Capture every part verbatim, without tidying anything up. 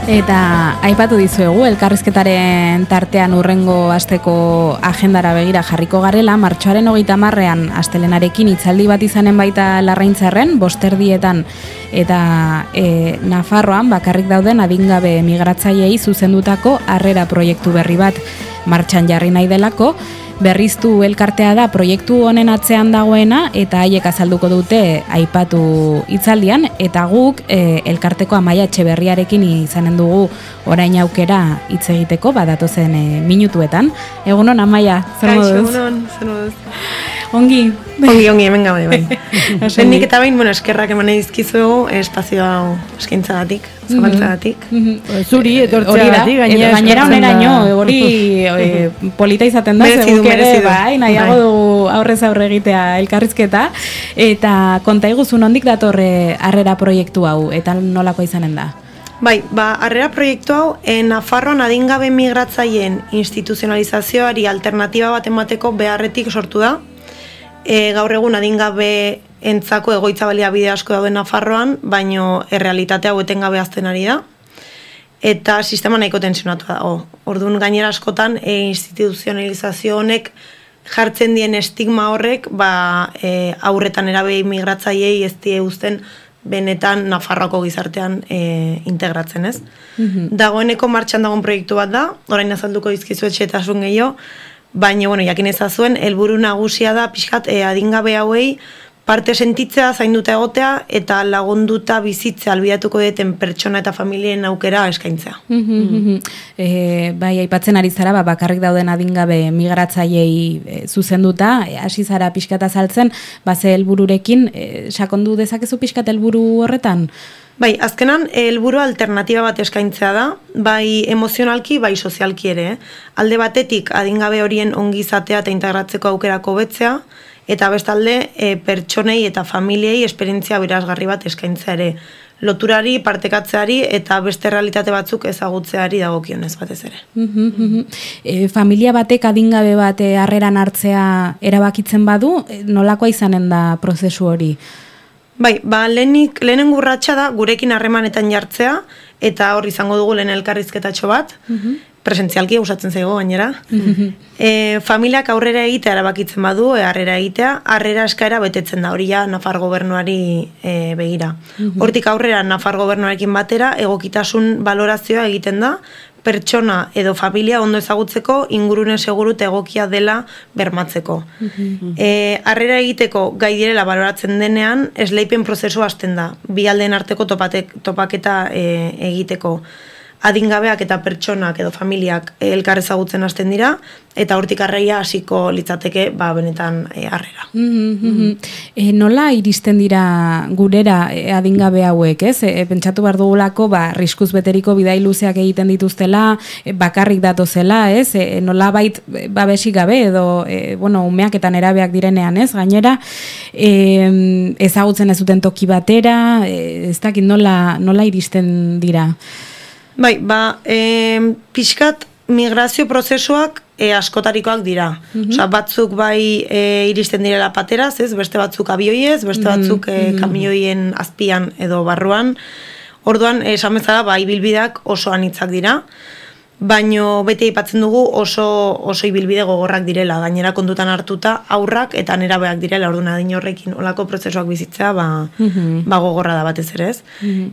Eta aipatu dizuegu, elkarrizketaren tartean urrengo asteko agendara begira jarriko garela, martxoaren hogeita hamarrean astelenarekin hitzaldi bat izanen baita Larraintzarren, bosterdietan eta e, Nafarroan bakarrik dauden adingabe migratzaileei zuzendutako harrera proiektu berri bat martxan jarri nahi delako. Berriztu elkartea da proiektu honen atzean dagoena eta haiek azalduko dute aipatu hitzaldian eta guk e, elkarteko Amaia Etxeberriarekin izanen dugu orain aukera hitz egiteko badatozen e, minutuetan. Egunon Amaia, zer moduz? Egunon, zer moduz? Ongi. Ongi, ongi, hemen gabe, bai. Nik eta bain, bueno, eskerrak eman dizkizuegu espazio hau eskaintzagatik, zabaltzagatik. Zuri, etortzeagatik, gainera. Gainera oneraino, hori e, polita izaten da, zeguk ere, bai, nahiago dugu aurrez aurre egitea elkarrizketa. Eta konta iguzu nondik datorre harrera proiektu hau, eta nolako izanen da? Bai, ba, harrera proiektu hau, en Nafarroan adingabe migratzaileen instituzionalizazioari alternatiba bat emateko beharretik sortu da. E, gaur egun adingabe entzako egoitza baliabide asko dauden Nafarroan, baino errealitate hau etengabe hazten ari da. Eta sistema nahiko tensionatua dago. Orduan gainera askotan e, instituzionalizazio honek jartzen dien estigma horrek ba, e, aurretan erabei migratzaileei ez die uzten benetan Nafarroako gizartean e, integratzen, ez? Mm-hmm. Dagoeneko martxan dagoen proiektu bat da, orain azalduko dizkizu etxetasun gehiago, baina, bueno, jakin ezazuen, helburu nagusia da pixkat e, adingabe hauei parte sentitzea, zainduta egotea eta lagunduta bizitzea albiatuko deten pertsona eta familien aukera eskaintzea. Mm-hmm. e, bai, aipatzen ari zara, ba, bakarrik dauden adingabe migratzaileei e, zuzenduta, hasi zara pixkat azaltzen, ba, ze helbururekin e, sakondu dezakezu pixkat helburu horretan? Bai, azkenan helburu alternatiba bat eskaintzea da, bai emozionalki, bai sozialki ere. Eh? Alde batetik adingabe horien ongizatea eta integratzeko aukerako betzea, eta bestalde e, pertsonei eta familiei esperientzia berazgarri bat eskaintzea ere. Loturari, partekatzeari eta beste realitate batzuk ezagutzeari dagokionez batez ere. Mm-hmm. e, familia batek adingabe bat harreran hartzea erabakitzen badu, nolakoa izanen da prozesu hori? Bai, ba, lehenik, lehenen gurratxa da gurekin harremanetan jartzea, eta hor izango dugu lehen elkarrizketatxo bat, mm-hmm. presentzialki usatzen zaigo gainera. Mm-hmm. E, familiak aurrera egitea erabakitzen badu, e, harrera egitea, harrera eskaera betetzen da, hori ja Nafar gobernuari e, begira. Mm-hmm. Hortik aurrera Nafar gobernuarekin batera, egokitasun balorazioa egiten da, pertsona edo familia ondo ezagutzeko ingurune seguru eta egokia dela bermatzeko. Mm-hmm. E, harrera egiteko gai direla baloratzen denean, esleipen prozesu hasten da, bi aldeen arteko topatek, topaketa e, egiteko. Adingabeak eta pertsonak edo familiak elkar ezagutzen hasten dira, eta hortik arraia hasiko litzateke ba, benetan e, harrera. Mm-hmm. E, nola iristen dira gurera e, adingabe hauek, ez? E, pentsatu behar dugulako, ba, riskuz beteriko bidai luzeak egiten dituztela, e, bakarrik datozela, ez? E, nola bait babesik gabe edo, e, bueno, umeak eta nerabeak direnean, ez? Gainera, e, ezagutzen ez duten toki batera, e, ez dakit nola, nola iristen dira? Bai, ba, e, pixkat migrazio prozesuak e, askotarikoak dira. Mm-hmm. Osa, batzuk bai e, iristen direla pateraz, ez? Beste batzuk abioiez, beste batzuk e, kamioien azpian edo barruan. Orduan, esan bezala, ba, ibilbideak oso anitzak dira. Baino beti aipatzen dugu oso oso ibilbide gogorrak direla, gainera kontutan hartuta aurrak eta nerabeak direla, orduan adin horrekin olako prozesuak bizitzea ba, mm-hmm. ba gogorra da batez ere, ez? Mm-hmm.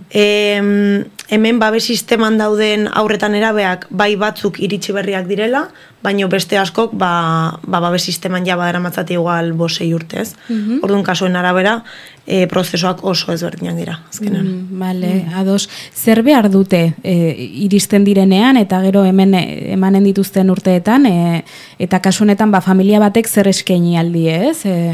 E, hemen babes sisteman dauden aurretan nerabeak bai batzuk iritsi berriak direla, baino beste askok ba, ba babes sisteman ja badaramatzate igual bosei urte, ez? Mm-hmm. Orduan kasuen arabera e, prozesuak oso ezberdinak dira, azkenan. Mm, vale, mm. ados. Zer behar dute e, iristen direnean eta gero hemen emanen dituzten urteetan e, eta kasu honetan ba familia batek zer eskaini aldi, ez? E...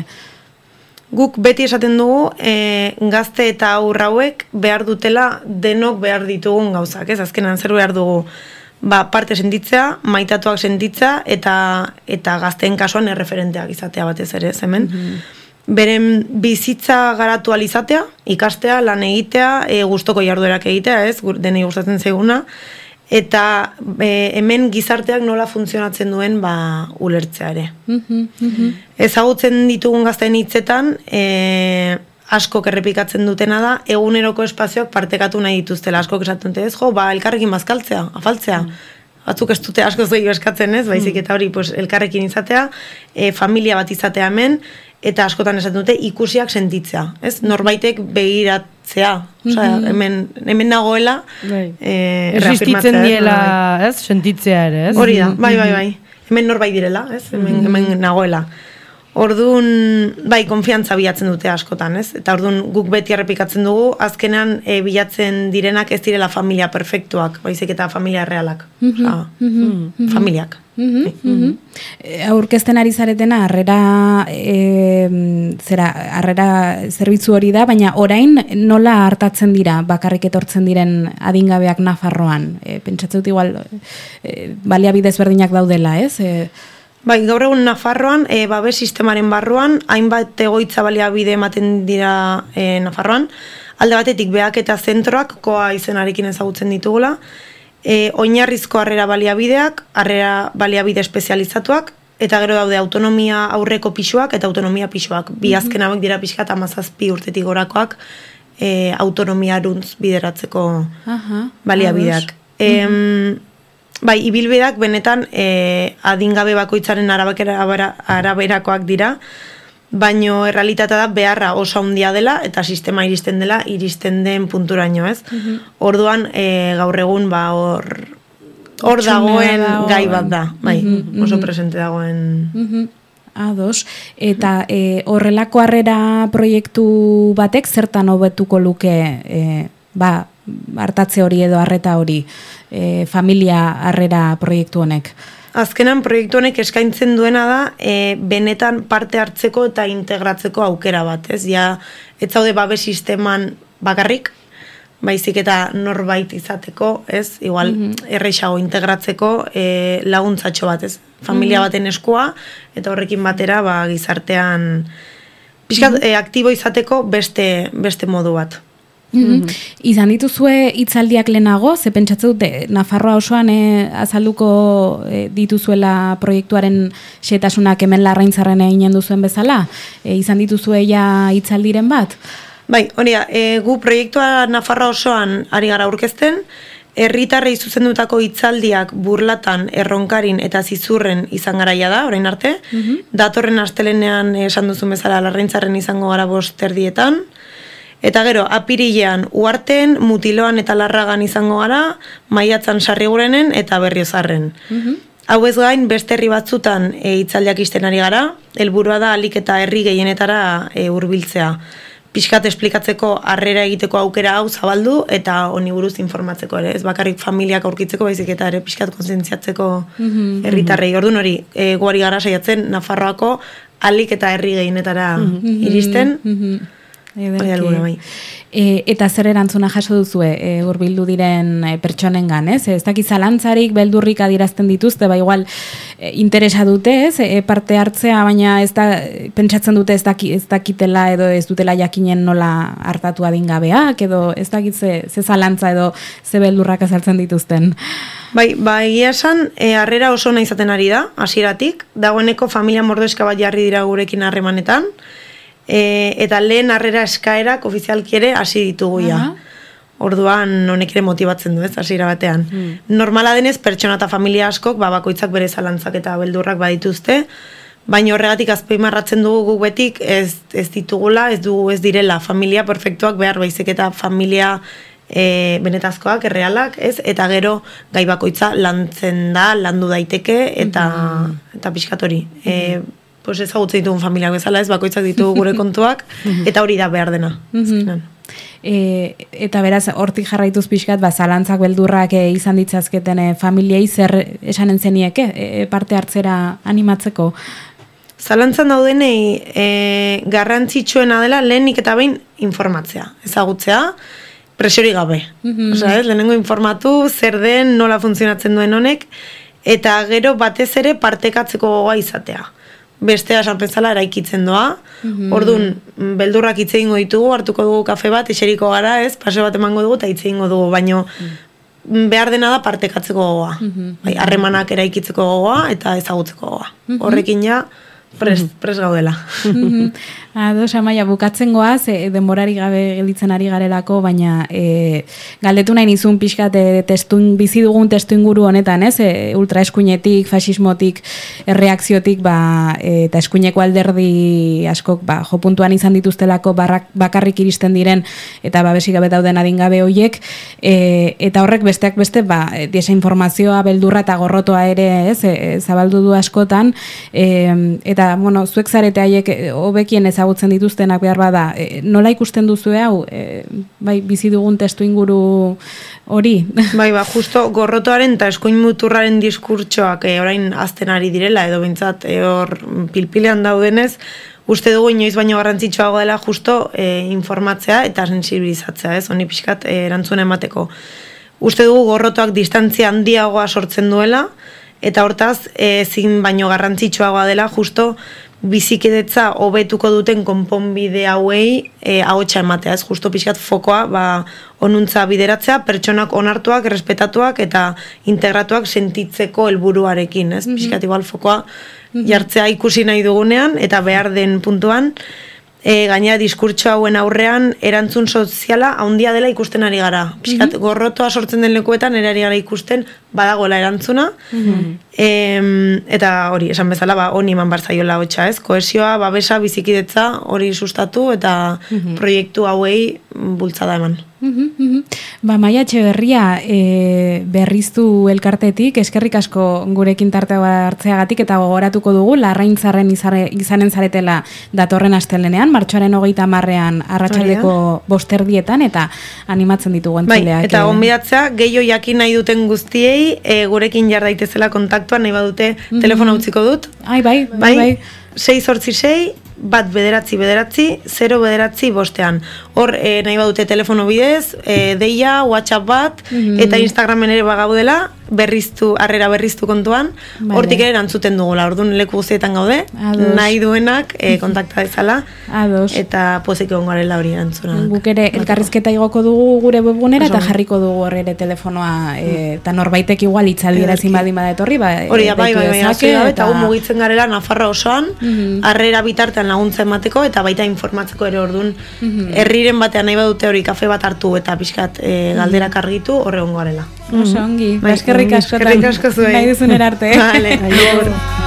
Guk beti esaten dugu e, gazte eta haur hauek behar dutela denok behar ditugun gauzak, ez? Azkenan zer behar dugu ba, parte sentitzea, maitatuak sentitzea eta eta gazteen kasuan erreferenteak izatea batez ere, ez hemen. Mm-hmm. Beren bizitza garatu alizatea, ikastea, lan egitea, e, gustoko jarduerak egitea, ez? Denei gustatzen zaiguna. Eta e, hemen gizarteak nola funtzionatzen duen ba, ulertzea ere. Mm-hmm, mm-hmm. Ezagutzen ditugun gazteen hitzetan, e, askok errepikatzen dutena da, eguneroko espazioak partekatu nahi dituztela. Askok esaten dute ez, jo, ba, elkarrekin bazkaltzea, afaltzea. Mm. Batzuk ez dute asko zeio eskatzen ez, baizik eta hori pues, elkarrekin izatea, e, familia bat izatea hemen, eta askotan esaten dute ikusiak sentitzea. Ez? Norbaitek begiratzea. Osea, hemen, hemen nagoela e, reafirmatzea. diela, ez? Sentitzea ere, ez? Hori da, bai, bai, bai. Hemen norbait direla, ez? Hemen, hemen nagoela. Orduan, bai, konfiantza bilatzen dute askotan, ez? Eta orduan guk beti errepikatzen dugu, azkenean e, bilatzen direnak ez direla familia perfektuak, baizik eta familia realak. Osa, familiak. Aurkezten ari zaretena, harrera, e, zera, harrera zerbitzu hori da, baina orain nola hartatzen dira, bakarrik etortzen diren adingabeak Nafarroan? E, pentsatzen dut igual, e, baliabide ezberdinak daudela, ez? E, Bai, gaur egun Nafarroan, e, babes sistemaren barruan, hainbat egoitza baliabide ematen dira e, Nafarroan. Alde batetik, behak eta zentroak, koa izenarekin ezagutzen ditugula. E, oinarrizko harrera baliabideak, harrera baliabide espezializatuak, eta gero daude autonomia aurreko pisuak eta autonomia pisuak. Bi azken hauek dira pixka eta hamazazpi urtetik gorakoak e, autonomiaruntz bideratzeko Aha, baliabideak. E, Bai, ibilbideak benetan e, adingabe bakoitzaren arabera, araberakoak dira, baino errealitatea da beharra oso handia dela eta sistema iristen dela iristen den punturaino, ez? Uh-huh. Orduan e, gaur egun ba hor hor dagoen gai bat da, bai, uh-huh, oso presente dagoen. Uh-huh. Ados, eta e, horrelako harrera proiektu batek zertan hobetuko luke e, ba, hartatze hori edo harreta hori, e, familia harrera proiektu honek? Azkenan proiektu honek eskaintzen duena da e, benetan parte hartzeko eta integratzeko aukera bat, ez? Ja, ez zaude babes sisteman bakarrik, baizik eta norbait izateko, ez? Igual, mm-hmm. erreixago integratzeko e, laguntzatxo bat, ez? Familia mm-hmm. baten eskua, eta horrekin batera ba, gizartean pixkat mm-hmm. e, aktibo izateko beste, beste modu bat. Mm-hmm. Izan dituzue hitzaldiak lehenago, ze pentsatze dute Nafarroa osoan e, azalduko e, dituzuela proiektuaren xetasunak hemen Larraintzarren eginen duzuen bezala, e, izan dituzue ja hitzaldiren bat? Bai, hori da, e, gu proiektua Nafarroa osoan ari gara aurkezten, herritarrei zuzendutako hitzaldiak Burlatan, Erronkarin eta Zizurren izan garaia da, orain arte. Mm-hmm. Datorren astelenean esan duzun bezala Larraintzarren izango gara bost erdietan. Eta gero, apirilean Uharten, Mutiloan eta Larragan izango gara, Maiatzan Sarrigurenen eta Berriozarren. Mm-hmm. Hau ez gain, beste herri batzutan e, hitzaldiak isten ari gara, helburua da alik eta herri gehienetara e, hurbiltzea. Pixkat esplikatzeko harrera egiteko aukera hau zabaldu eta honi buruz informatzeko ere. Ez bakarrik familiak aurkitzeko, baizik eta ere pixkat konzientziatzeko mm-hmm. herritarrei. Orduan hori, e, guari gara saiatzen Nafarroako alik eta herri gehienetara mm-hmm. iristen. Mm-hmm. Bai. E, eta zer erantzuna jaso duzue e, hurbildu diren e, pertsonengan, ez? Ez dakit zalantzarik, beldurrik adierazten dituzte, ba igual e, interesa dute, ez? E, parte hartzea, baina ez da, pentsatzen dute ez, daki, ez dakitela edo ez dutela jakinen nola hartatu adingabeak, edo ez dakit ze, ze zalantza edo ze beldurrak azaltzen dituzten. Bai, ba, egia esan, e, harrera oso ona izaten ari da, hasieratik, dagoeneko familia mordoeska bat jarri dira gurekin harremanetan, E, eta lehen harrera eskaerak ofizialki ere hasi ditugu ja. Orduan honek ere motibatzen du, ez, hasiera batean. Hmm. Normala denez pertsona eta familia askok ba, bakoitzak bere zalantzak eta beldurrak badituzte, baina horregatik azpimarratzen dugu guk betik ez, ez ditugula, ez dugu ez direla familia perfektuak behar baizik eta familia e, benetazkoak, errealak, ez, eta gero gai bakoitza lantzen da, landu daiteke eta, hmm. eta pixkat hori. Hmm. E, pues ezagutzen ditugun familiak bezala, ez bakoitzak ditugu gure kontuak, eta hori da behar dena. E, eta beraz, hortik jarraituz pixkat, ba, zalantzak beldurrak e, izan ditzazketen e, familiei zer esanen zenieke, e, parte hartzera animatzeko? Zalantzan daudenei e, garrantzitsuena dela lehenik eta behin informatzea, ezagutzea, presori gabe. Mm-hmm. Osa, ez, lehenengo informatu, zer den, nola funtzionatzen duen honek, eta gero batez ere partekatzeko gogoa izatea. Bestea esan pentsala eraikitzen doa. Mm-hmm. Orduan, beldurrak hitz egingo ditugu, hartuko dugu kafe bat, eseriko gara, ez, paseo bat emango dugu eta hitz egingo dugu, baino mm. behar dena da partekatzeko gogoa. Mm-hmm. Bai, harremanak eraikitzeko gogoa eta ezagutzeko gogoa. Mm-hmm. Horrekin ja, Prest, prest gaudela. Ados, Amaia, bukatzen goaz, e, denborari gabe gelditzen ari garelako, baina e, galdetu nahi nizun pixkat e, testuin, bizi dugun testu inguru honetan, ez? E, ultraeskuinetik, fasismotik, erreakziotik, ba, e, eta eskuineko alderdi askok ba, jo puntuan izan dituztelako barrak, bakarrik iristen diren, eta babesik gabe dauden adingabe hoiek, e, eta horrek besteak beste, ba, desinformazioa, beldurra eta gorrotoa ere, ez? E, zabaldu du askotan, e, eta bueno, zuek zarete haiek hobekien ezagutzen dituztenak behar bada, e, nola ikusten duzue hau, e, bai, bizi dugun testu inguru hori? Bai, ba, justo gorrotoaren eta eskuin muturraren diskurtsoak e, orain azten ari direla, edo bintzat, e, hor pilpilean daudenez, uste dugu inoiz baino garrantzitsuago dela justo e, informatzea eta sensibilizatzea, ez, honi pixkat e, erantzun emateko. Uste dugu gorrotoak distantzia handiagoa sortzen duela, eta hortaz, ezin baino garrantzitsuagoa dela, justo bizikidetza hobetuko duten konponbide hauei e, ahotsa ematea, ez justo pixkat fokoa, ba, onuntza bideratzea, pertsonak onartuak, respetatuak eta integratuak sentitzeko helburuarekin, ez? Pixkat igual fokoa jartzea ikusi nahi dugunean, eta behar den puntuan, E, gaina diskurtso hauen aurrean erantzun soziala handia dela ikusten ari gara. Piskat, mm-hmm. gorrotoa sortzen den lekuetan erari gara ikusten badagoela erantzuna. Mm-hmm. e, eta hori, esan bezala, ba, honi eman barzaiola hotxa, ez? Kohesioa, babesa, bizikidetza hori sustatu eta mm-hmm. proiektu hauei bultzada eman. Ba, Maia Etxeberria, e, berriztu elkartetik, eskerrik asko gurekin tartea hartzeagatik eta gogoratuko dugu, larraintzarren izanen zaretela datorren astelenean, martxoaren hogeita hamarrean arratsaldeko bosterdietan, eta animatzen ditugu entzuleak. Bai, eta gonbidatzea, gehiago jakin nahi duten guztiei, e, gurekin jar daitezela kontaktuan, nahi badute mm-hmm. telefono utziko dut. Ai, bai, bai, bai. sei zortzi sei, bat bederatzi bederatzi, zero bederatzi bostean. Hor, e, nahi badute telefono bidez, e, deia, WhatsApp bat, mm-hmm. eta Instagramen ere bagaudela, berriztu, harrera berriztu kontuan, vale. Hortik ere erantzuten dugula, orduan leku guztietan gaude, Ados. Nahi duenak e, kontakta dezala, Ados. Eta pozik egon garela hori erantzuna. Guk ere elkarrizketa igoko dugu gure webgunera, eta jarriko dugu hor ere telefonoa, e, eta norbaitek igual itzaldiera zimadi badatorri, ba, hori da, bai, bai, bai, bai, eta gu mugitzen garela Nafarroa osoan, harrera mm-hmm. bitartean laguntza emateko, eta baita informatzeko ere orduan, mm-hmm. herriren batean nahi badute hori kafe bat hartu, eta pixkat e, galderak argitu, horre ongo garela. Oso ongi, eskerrik askotan, nahi duzun erarte. Vale,